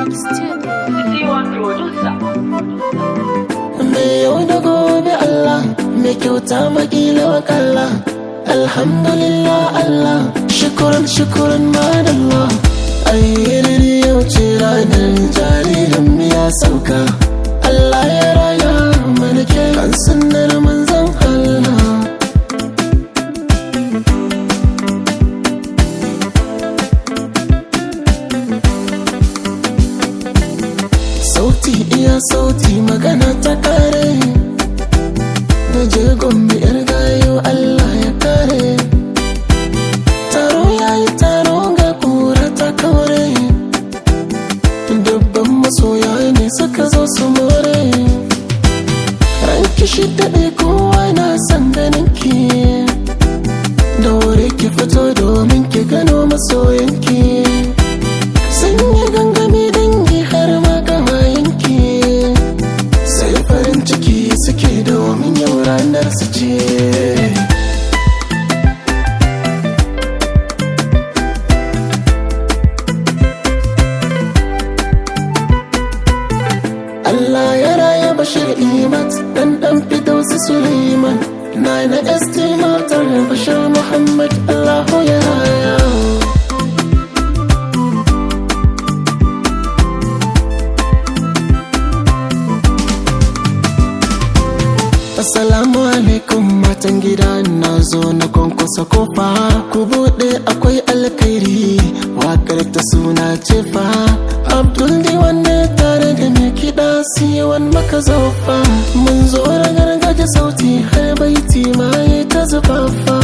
Mai yau da gobe Allah, mai kyauta makila wakalla. Alhamdulillah Allah, shukuran madallah. Ayyiri yau ce ranar jaririn ya sauka. Allah ya raya mana ke kan sunnar manzon Allah. Sauti iya sauti magana ta kare, na je Gombe yar gayo Allah ya kare. Taro yayi taro ga kura ta kaure, dubban masoya ne suka zo su more. Ranki shi daɗe kowa na san ganin ki, da wuri ki fito domin ki gano masoyanki. Sun yi gangami dangi har ma gawayenki, sai farin ciki suke domin yau ranar su ce. Allah ya raya Bashir Imat dan Fidausi Suleiman, na estimatar Bashir Muhammad Allahu ya raya. Assalamu alaikum matan gida, na zo na kwankwasa kofa. Ku buɗe akwai alkhairi, wakar ta suna ce fa. Abdul Diwan ne tare da mai kiɗa siwan maka zofa. Mun zo ragargaje sauti har baiti ma ya ta zufafa.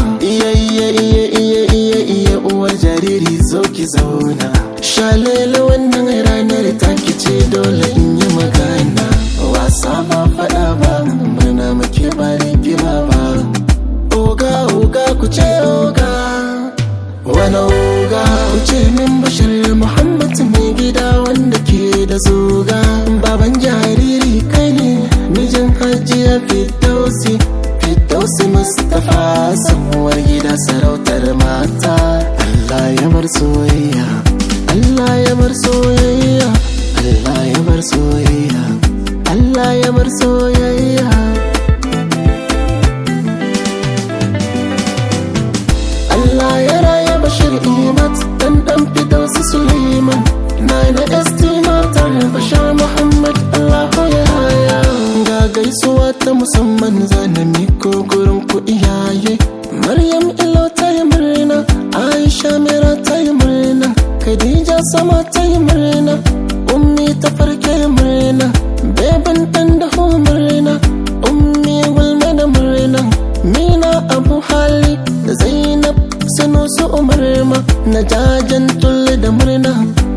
Iya uwar jariri zo ki zauna. Shalele wannan ranar taki ce dole in yi magana. Wasa ba faɗa ba, murna muke ba rigima ba. Oga ku ce oga, wani oga ku ce min Bashir Muhammad mai gida wanda ke da zuga. Baban jariri kai ne mijin Hajiya Fidausi Mustapha, samuwar gida sarautar mata. Allah ya bar soyayya, Allah ya bar soyayya, Allah ya bar soyayya, Allah ya bar soyayya. Allah ya raya Bashir Imat dan Fidausi Suleiman, na estimatar Bashir Muhammad Allahu ya raya. Ga gaisuwa ta musamman zana miko gurin ku iyaye. Maryam Ilo ta yi murna, Aisha Mira ta yi murna, Khadija Sama ta yi murna, Ummi ta farke murna, Beban ɗan daho murna, Ummi Gulma da murna, Mina Abu Hali da Zainab Sanusi Umarma, na jajan Tulle da murna,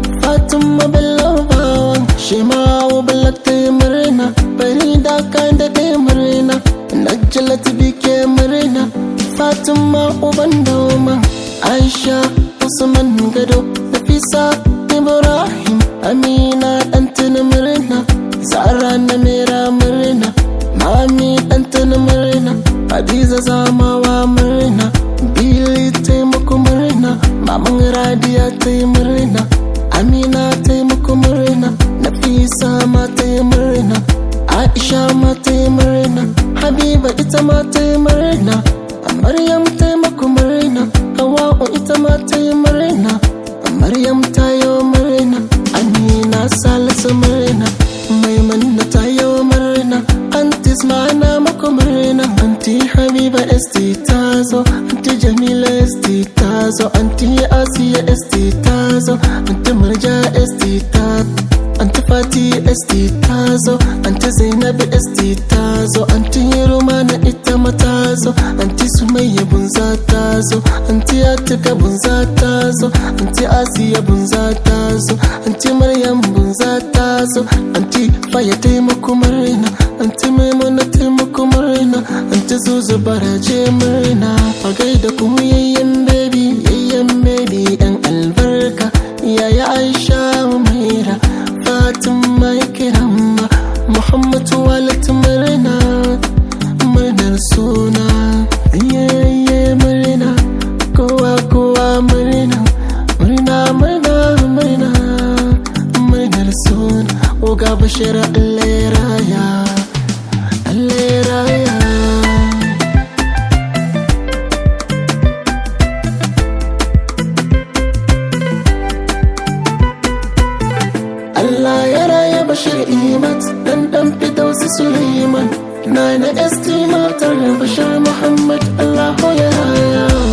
Fatima Bello Bawan, Shimawu Balak ta yi murna, Farida Kanda ta yi murna, Najjalat Bike murna, Fatima Uban Doma, Aisha Usman Gado, Nafisa Ibrahim, Amina ɗantana murna, Zara na Mera murna, Mami ɗantana murna, Hadiza Zamawa murna, Bili taimako murna, Maman Radiya ta yi murna, Amina taimako murna, Nafisa ma ta yi murna, Aisha ma ta yi murna, Habiba ita ma ta yi murna, Maryam taimako murna, Hawa'u ita ma ta yi murna, Maryam ta yi murna, Amina Salisu murna, Maimuna ta yi murna, Antis Ma'ana mako murna, Anti Habiba ST ta zo, Anti Jamila ST ta zo, Anti Asiya ST ta zo, Anti Murja ST ta, Anti Fati ST ta zo, Anti Zainab ST ta zo, Anti Rumana ita ma ta zo, Anti Sumayya Bunza ta zo, Anti Atika Bunza ta zo, Anti Asiya Bunza ta zo, Anti Maryam Bunza ta zo, Anti Faya taimako murna, Anti Maimuna taimako murna, Anti Zuzu Baraje murna. A gaida kuma yayyen baby ɗan albarka, yaya Aisha Maira, Fatima Kirama, Muhammad Walid murna, murnar suna. Murna, kowa murna, murna, murna, murna, murnar bashir Allah ya raya, Allah ya raya. Allah ya raya bashir imat dan Fidausi Suleiman, na estima tar bashir Muhammad Allah ya raya.